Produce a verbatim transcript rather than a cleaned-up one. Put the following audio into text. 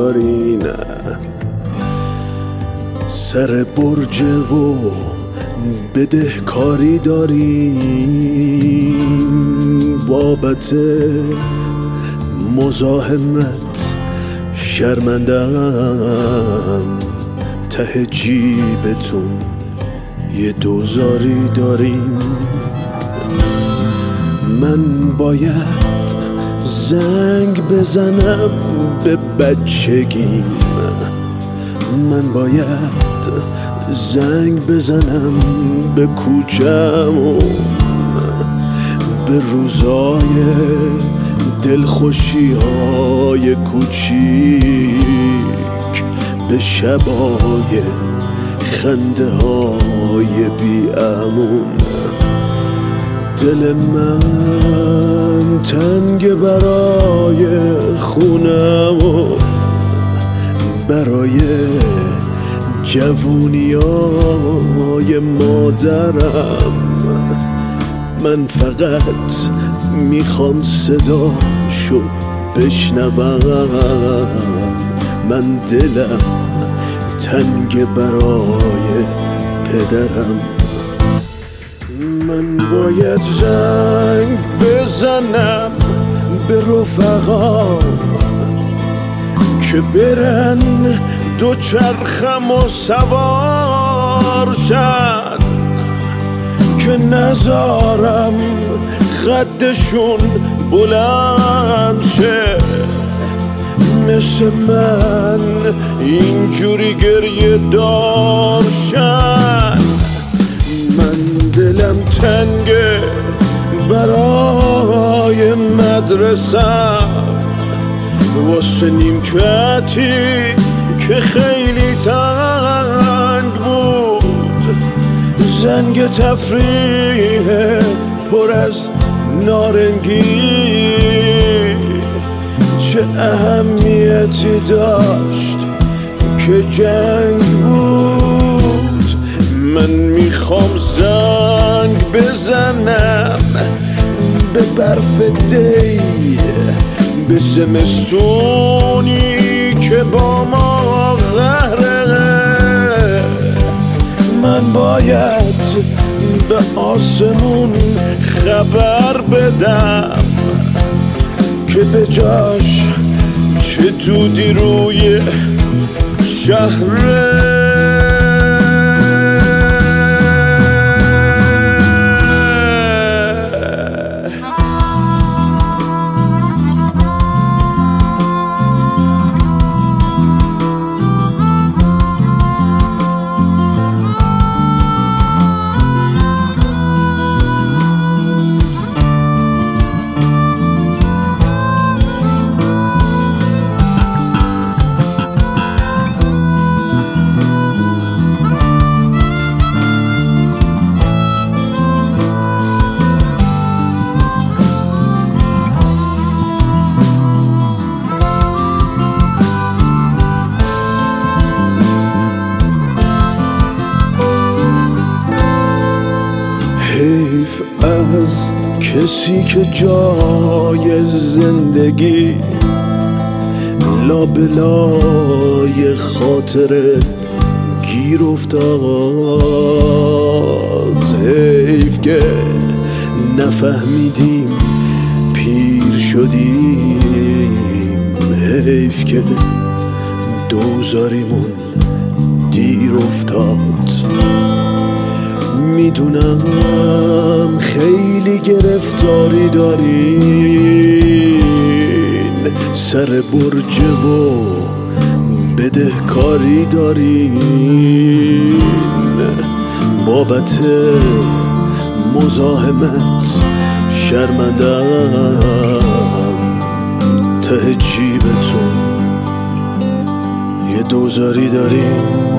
داری، نه سر برج و بدهکاری داری، بابت مزاحمت شرمندم، ته جیبتون یه دوزاری داریم. من باید زنگ بزنم به بچگیم، من باید زنگ بزنم به کوچمون، به روزای دلخوشی های کوچیک، به شبای خنده های بی امون. دل من تنگ برای خونم و برای جوونیای مادرم. من فقط میخوام صداشو بشنوم، من دلم تنگ برای پدرم. من باید زنگ بزنم به رفقام که برن دو چرخم و سوار شن، که نذارم خدشون بلند شه، مثل من اینجوری گریه دار شن. من دلم تنگه برای مدرسم، واسه نیمکتی که خیلی تنگ بود، زنگ تفریح پر از نارنگی چه اهمیتی داشت که جنگ بود. من میخوام زنگ بزنم به برف دی، به زمستونی که با ما قهره. من باید به آسمون خبر بدم که به جاش چه دودی روی شهره. حیف از کسی که جای زندگی لابلای خاطره گیر افتاد. حیف که نفهمیدیم پیر شدیم، حیف که دوزاریمون دیر افتاد. میدونم خیلی گرفتاری دارین، سر برج و بدهکاری دارین، بابت مزاحمت شرمندم، ته جیبتون یه دوزاری دارین.